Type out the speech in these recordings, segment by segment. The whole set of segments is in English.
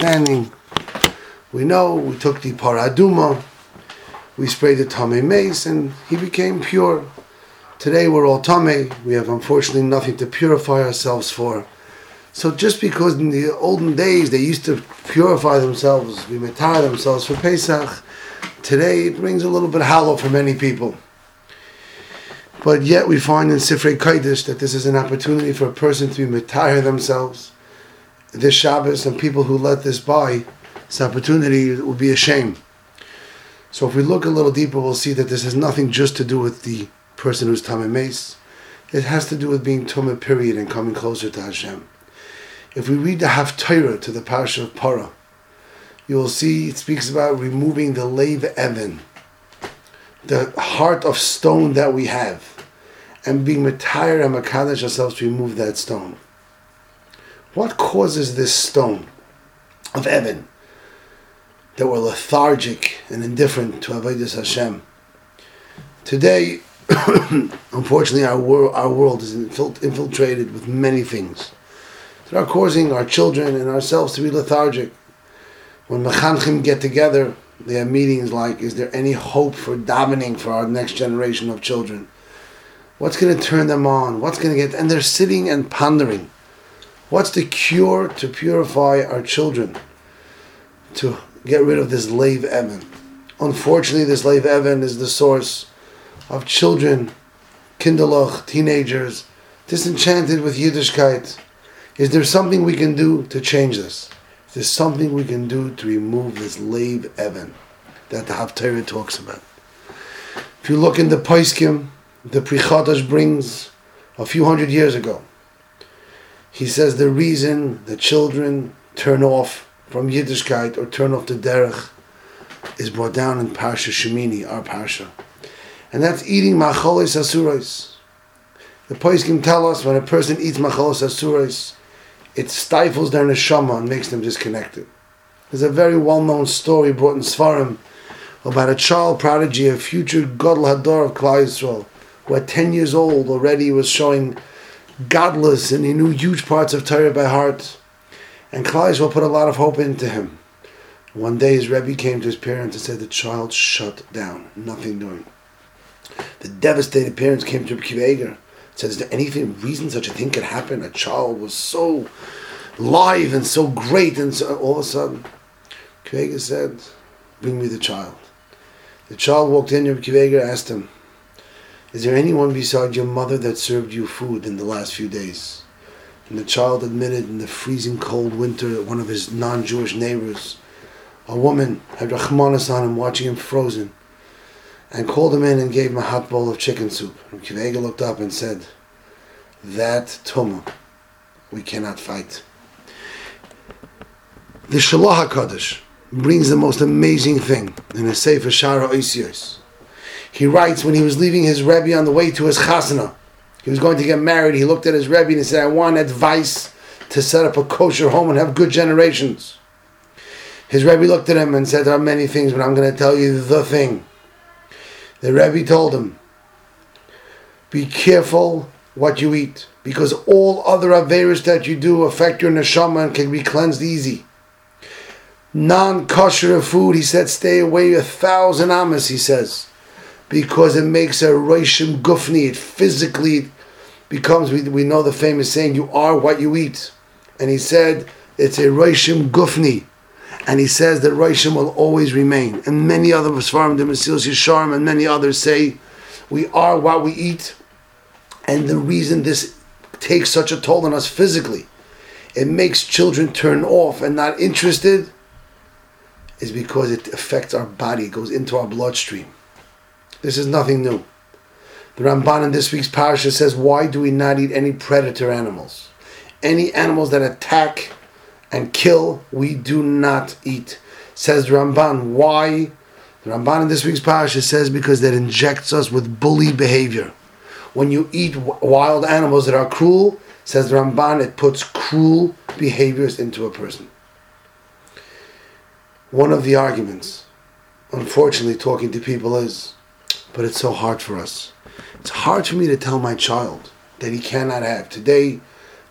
understanding. We know we took the paraduma, we sprayed the tamei mace, and he became pure. Today we're all tamei. We have unfortunately nothing to purify ourselves for. So just because in the olden days they used to purify themselves, we metar themselves for Pesach, today it rings a little bit hollow for many people. But yet we find in Sifrei Kodesh that this is an opportunity for a person to be metar themselves this Shabbos, and people who let this by, this opportunity will be a shame. So if we look a little deeper, we'll see that this has nothing just to do with the person who's tamei mace. It has to do with being tumah, period, and coming closer to Hashem. If we read the Haftarah to the Parsha of Parah, you will see it speaks about removing the Lev Evan, the heart of stone that we have, and being Matayr and Makadesh ourselves to remove that stone. What causes this stone of Evan that we're lethargic and indifferent to Avodas Hashem? Today, unfortunately, our world is infiltrated with many things that are causing our children and ourselves to be lethargic. When mechanchim get together, they have meetings like, is there any hope for davening for our next generation of children? What's going to turn them on? What's going to get... And they're sitting and pondering. What's the cure to purify our children? To get rid of this Lev Evan. Unfortunately, this Lev Evan is the source of children, kinderlach, teenagers, disenchanted with Yiddishkeit. Is there something we can do to change this? Is there something we can do to remove this Lev Evan that the Haftarah talks about? If you look in the Poskim, the Pri Chadash brings a few hundred years ago. He says the reason the children turn off from Yiddishkeit or turn off the derech is brought down in Parsha Shemini, our Parsha. And that's eating macholos asuros. The Poskim tell us when a person eats macholos asuros, it stifles their neshama and makes them disconnected. There's a very well-known story brought in Sfarim about a child prodigy, a future Gadol Hador of Klal Yisrael, who at 10 years old already was showing godless and he knew huge parts of Torah by heart. And Klal Yisrael put a lot of hope into him. One day his Rebbe came to his parents and said the child shut down, nothing doing. The devastated parents came to Akiva Eiger. Said, is there any reason such a thing could happen? A child was so live and so great, and so all of a sudden, Akiva Eiger said, bring me the child. The child walked in, Akiva Eiger asked him, is there anyone beside your mother that served you food in the last few days? And the child admitted in the freezing cold winter, one of his non-Jewish neighbors, a woman had Rachmanis on him, watching him frozen, and called him in and gave him a hot bowl of chicken soup. And Akiva Eiger looked up and said, that tumah we cannot fight. The Shalach HaKadosh brings the most amazing thing in a Sefer Shara Oisiyos. He writes when he was leaving his Rebbe on the way to his chasana, he was going to get married, he looked at his Rebbe and he said, I want advice to set up a kosher home and have good generations. His Rebbe looked at him and said, there are many things, but I'm going to tell you the thing. The Rebbe told him, be careful what you eat, because all other averos that you do affect your neshama and can be cleansed easy. Non-kosher food, he said, stay away 1,000 amas, he says, because it makes a roshim gufni, it physically becomes, we know the famous saying, you are what you eat. And he said, it's a roshim gufni. And he says that Roshim will always remain. And many other Svarim, the Mesilas Yesharim, and many others say, we are what we eat. And the reason this takes such a toll on us physically, it makes children turn off and not interested, is because it affects our body, it goes into our bloodstream. This is nothing new. The Ramban in this week's parasha says, why do we not eat any predator animals? Any animals that attack and kill, we do not eat. Says the Ramban. Why? The Ramban in this week's parasha says because that injects us with bully behavior. When you eat wild animals that are cruel, says the Ramban, it puts cruel behaviors into a person. One of the arguments, unfortunately, talking to people is, but it's so hard for us. It's hard for me to tell my child that he cannot have. Today,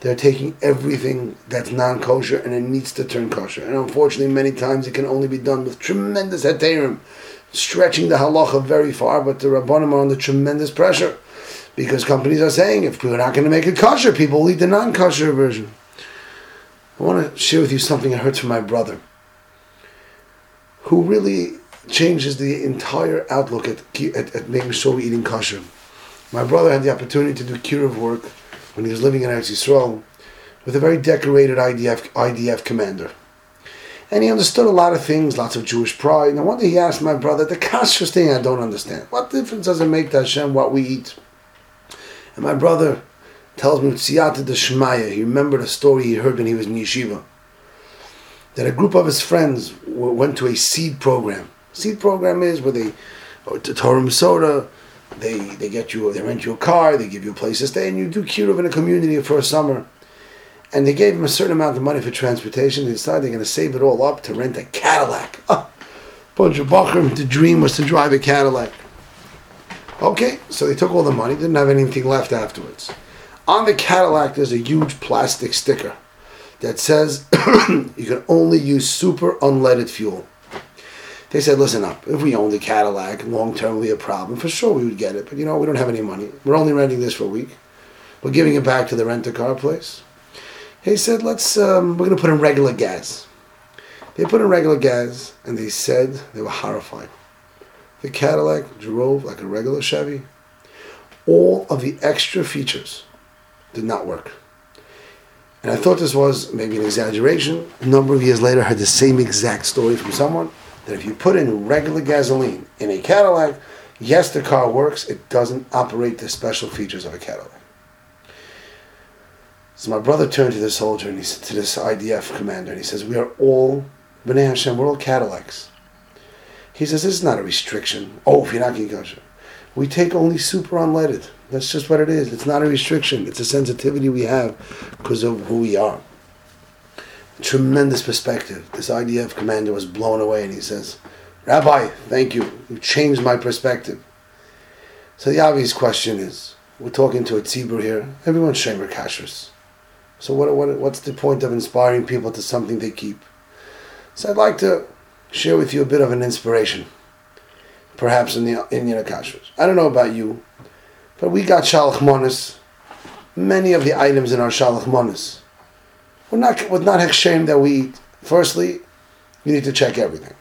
they're taking everything that's non-kosher and it needs to turn kosher. And unfortunately, many times it can only be done with tremendous heterim, stretching the halacha very far, but the Rabbanim are under tremendous pressure because companies are saying, if we're not going to make it kosher, people will eat the non-kosher version. I want to share with you something I heard from my brother, who really changes the entire outlook at making sure we're eating kosher. My brother had the opportunity to do kiruv work when he was living in Eretz Yisrael with a very decorated IDF commander. And he understood a lot of things, lots of Jewish pride. And one day he asked my brother, the kashrus thing I don't understand. What difference does it make to Hashem what we eat? And my brother tells me with Siyata D'Shmaya, he remembered a story he heard when he was in yeshiva, that a group of his friends went to a seed program. Seed program is where they, to Torah soda, they rent you a car, they give you a place to stay, and you do kiruv in a community for a summer. And they gave him a certain amount of money for transportation. They decided they're going to save it all up to rent a Cadillac. Bunch of bachrim, the dream was to drive a Cadillac. Okay, so they took all the money, didn't have anything left afterwards. On the Cadillac, there's a huge plastic sticker that says you can only use super unleaded fuel. They said, listen up, if we owned the Cadillac, long-term would be a problem. For sure we would get it, but we don't have any money. We're only renting this for a week. We're giving it back to the rent-a-car place. He said, we're going to put in regular gas. They put in regular gas, and they said they were horrified. The Cadillac drove like a regular Chevy. All of the extra features did not work. And I thought this was maybe an exaggeration. A number of years later, I heard the same exact story from someone, that if you put in regular gasoline in a Cadillac, yes, the car works, it doesn't operate the special features of a Cadillac. So my brother turned to this soldier, and he said to this IDF commander, and he says, we are all B'nai Hashem, we're all Cadillacs. He says, this is not a restriction. Oh, if you're not getting kosher. We take only super unleaded. That's just what it is. It's not a restriction. It's a sensitivity we have because of who we are. Tremendous perspective. This IDF commander was blown away, and he says, Rabbi, thank you. You changed my perspective. So the obvious question is, we're talking to a tzibur here. Everyone's shomer kashrus. So what's the point of inspiring people to something they keep? So I'd like to share with you a bit of an inspiration, perhaps in the Inyan Kashrus. I don't know about you, but we got Shalach Manas. Many of the items in our Shalach Manas we're not hechshem that we eat. Firstly, you need to check everything.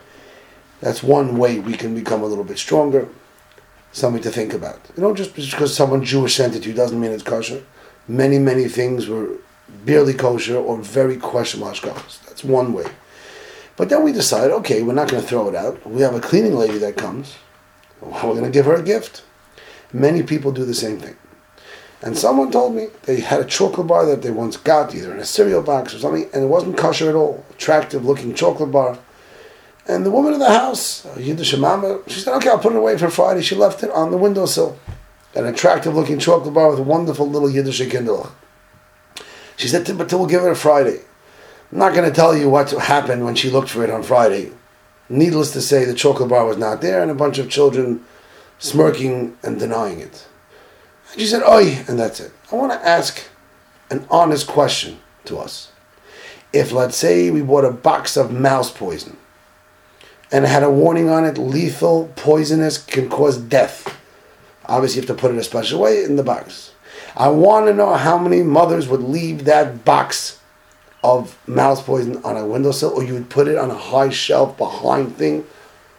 That's one way we can become a little bit stronger. Something to think about. Just because someone Jewish sent it to you doesn't mean it's kosher. Many, many things were barely kosher or very questionable hashgachos. That's one way. But then we decide, okay, we're not going to throw it out. We have a cleaning lady that comes. We're going to give her a gift. Many people do the same thing. And someone told me they had a chocolate bar that they once got, either in a cereal box or something, and it wasn't kosher at all. Attractive looking chocolate bar. And the woman in the house, Yiddish mama, she said, okay, I'll put it away for Friday. She left it on the windowsill. An attractive looking chocolate bar with a wonderful little Yiddish kindle. She said, but we'll give it a Friday. I'm not going to tell you what happened when she looked for it on Friday. Needless to say, the chocolate bar was not there, and a bunch of children smirking and denying it. And she said, oi, and that's it. I want to ask an honest question to us. If, let's say, we bought a box of mouse poison, and it had a warning on it, lethal, poisonous, can cause death. Obviously, you have to put it a special way in the box. I want to know how many mothers would leave that box of mouse poison on a windowsill, or you would put it on a high shelf behind thing.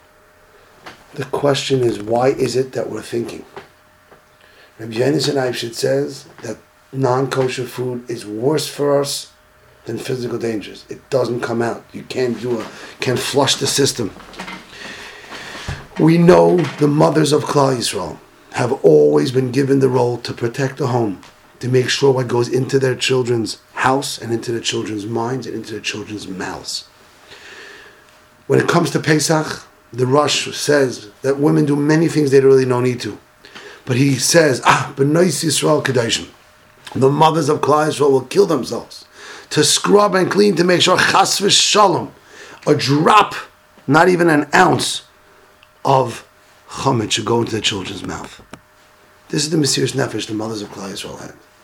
The question is, why is it that we're thinking? Rabbi Yonasan Eibshitz says that non-kosher food is worse for us than physical dangers. It doesn't come out. You can't flush the system. We know the mothers of Klal Yisrael have always been given the role to protect the home, to make sure what goes into their children's house and into their children's minds and into their children's mouths. When it comes to Pesach, the Rosh says that women do many things they really don't need to. But he says, B'nois Yisrael Kedoshim. The mothers of Klal Yisrael will kill themselves to scrub and clean, to make sure chas v'shalom, a drop, not even an ounce of chametz should go into the children's mouth. This is the Mesiras Nefesh the mothers of Klal Yisrael had.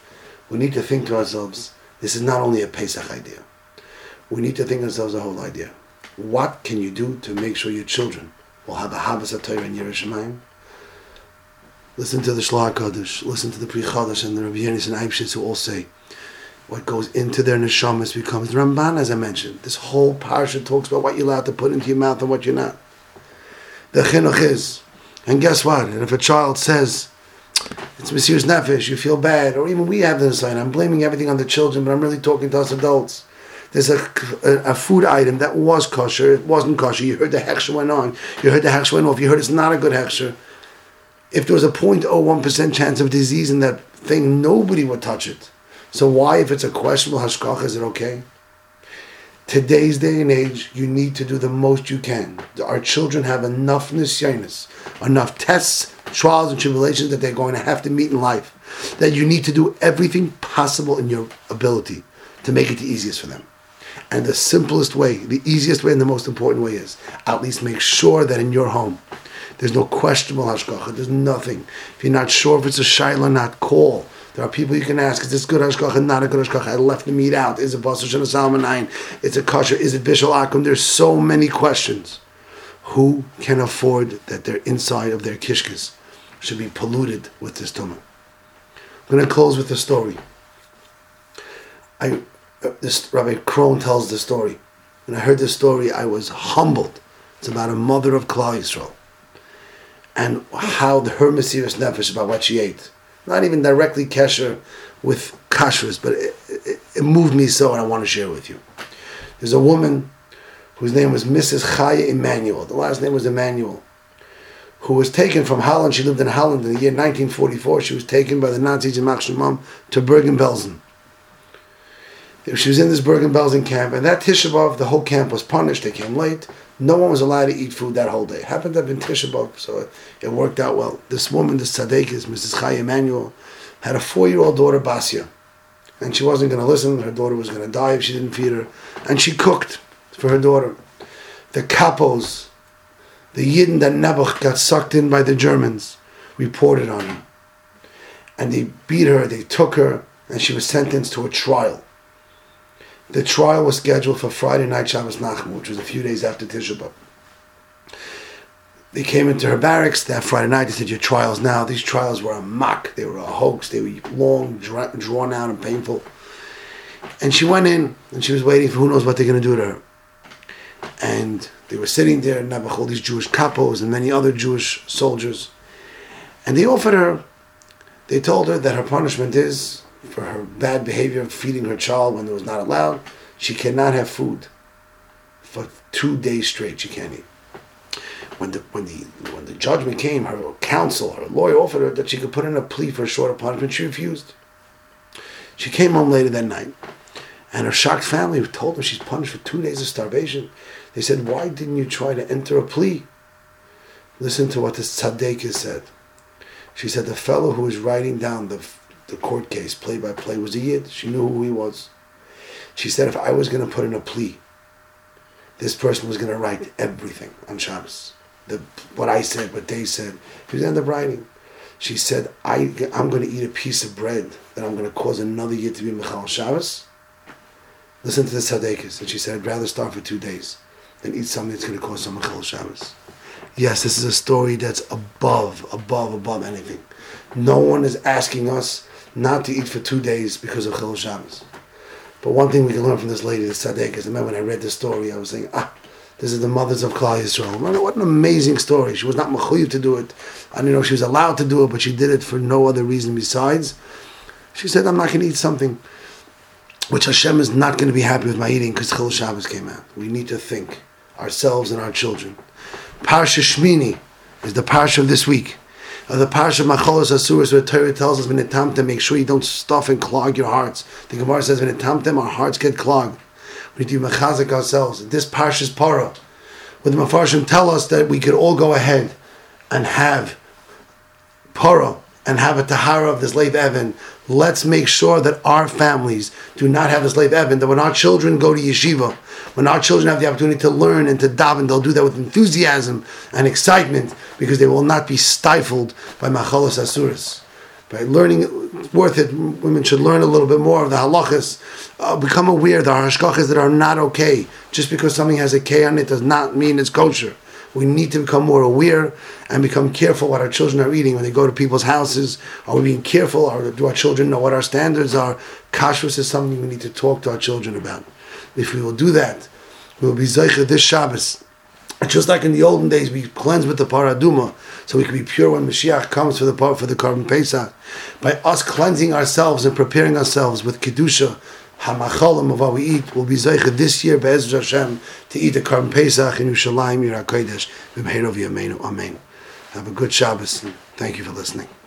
we need to think to ourselves, this is not only a Pesach idea. We need to think to ourselves the whole idea. What can you do to make sure your children will have a Havas HaTorah in Yerushalayim? Listen to the Shloah HaKadosh, listen to the Pri Chadash and the Rabbi Yenis and Eibshitz, who all say, what goes into their neshamas becomes the Ramban, as I mentioned. This whole parsha talks about what you're allowed to put into your mouth and what you're not. The chinuch is. And guess what? And if a child says, it's Mesiras Nefesh, you feel bad, or even we have this sign, I'm blaming everything on the children, but I'm really talking to us adults. There's a food item that was kosher, it wasn't kosher, you heard the hechsher went on, you heard the hechsher went off, you heard it's not a good hechsher. If there was a 0.01% chance of disease in that thing, nobody would touch it. So why, if it's a questionable hashgacha, is it okay? Today's day and age, you need to do the most you can. Our children have enough nisyonis, enough tests, trials, and tribulations that they're going to have to meet in life, that you need to do everything possible in your ability to make it the easiest for them. And the simplest way, the easiest way, and the most important way is, at least make sure that in your home, there's no questionable hashgacha, there's nothing. If you're not sure if it's a shayla or not, call. There are people you can ask, is this good hashgacha, not a good hashgacha? I left the meat out. Is it basar shana salmonayin? Is it kosher? Is it bishul akum? There's so many questions. Who can afford that their inside of their kishkas should be polluted with this tumah? I'm going to close with a story. This Rabbi Krohn tells the story. When I heard this story, I was humbled. It's about a mother of Klal Yisrael and how her Mesiras Nefesh about what she ate. Not even directly kesher with kashrus, but it moved me so, and I want to share with you. There's a woman whose name was Mrs. Chaya Emanuel. The last name was Emanuel, who was taken from Holland. She lived in Holland in the year 1944. She was taken by the Nazis in Mach Shemam to Bergen-Belsen. She was in this Bergen-Belsen camp, and that Tisha B'Av, the whole camp was punished. They came late. No one was allowed to eat food that whole day. It happened to have been Tisha B'Av, so it worked out well. This woman, this tzaddikus, Mrs. Chaya Emanuel, had a 4-year-old daughter, Basia. And she wasn't going to listen. Her daughter was going to die if she didn't feed her. And she cooked for her daughter. The kapos, the Yidden that Nebuch got sucked in by the Germans, reported on her. And they beat her, they took her, and she was sentenced to a trial. The trial was scheduled for Friday night, Shabbos Nachmu, which was a few days after Tisha B'Av. They came into her barracks that Friday night. They said, your trials now. These trials were a mock. They were a hoax. They were long, drawn out and painful. And she went in, and she was waiting for who knows what they're going to do to her. And they were sitting there, Nebuch, all these Jewish kapos and many other Jewish soldiers. And they offered her, they told her that her punishment is, for her bad behavior of feeding her child when it was not allowed, she cannot have food for 2 days straight. She can't eat. When the judgment came, her counsel, her lawyer offered her that she could put in a plea for a shorter punishment. She refused. She came home later that night, and her shocked family told her she's punished for 2 days of starvation. They said, why didn't you try to enter a plea? Listen to what this tzaddikus said. She said the fellow who was writing down the court case, play by play, was a Yid. She knew who he was. She said, if I was going to put in a plea, this person was going to write everything on Shabbos. What I said, what they said. He was going to end up writing. She said, I'm going to eat a piece of bread that I'm going to cause another Yid to be Mechal Shabbos. Listen to the tzaddikus. And she said, I'd rather starve for 2 days than eat something that's going to cause some Mechal Shabbos. Yes, this is a story that's above anything. No one is asking us not to eat for 2 days because of Chilul Shabbos. But one thing we can learn from this lady, the tzaddik, is, I remember when I read this story, I was saying, this is the mothers of Klal Yisrael. What an amazing story. She was not mechuyev to do it. I don't know, she was allowed to do it, but she did it for no other reason besides. She said, I'm not going to eat something which Hashem is not going to be happy with my eating because Chilul Shabbos came out. We need to think, ourselves and our children. Parsha Shmini is the parsha of this week. The parsha of Macholos Asuros, where Torah tells us, v'netamtem, make sure you don't stuff and clog your hearts. The Gemara says, v'netamtem, our hearts get clogged. We need to be mechazik ourselves. This parsha's para, where the Mefarshim tell us that we could all go ahead and have para and have a tahara of this Leiv Evan. Let's make sure that our families do not have this Leiv Evan, that when our children go to yeshiva, when our children have the opportunity to learn and to daven, they'll do that with enthusiasm and excitement because they will not be stifled by machalos asuras. By learning, it's worth it. Women should learn a little bit more of the halachas. Become aware there are hashkachas that are not okay. Just because something has a K on it does not mean it's kosher. We need to become more aware and become careful what our children are eating when they go to people's houses. Are we being careful? Or do our children know what our standards are? Kashrus is something we need to talk to our children about. If we will do that, we will be zeicha this Shabbos. Just like in the olden days, we cleanse with the paraduma, so we can be pure when Mashiach comes for the Karban Pesach. By us cleansing ourselves and preparing ourselves with kedusha, hamachalim of what we eat, will be zeicha this year be'ezras Hashem to eat the Karban Pesach in Yerushalayim, Yirah Kodesh, v'mheirov yameinu. Amen. Have a good Shabbos, and thank you for listening.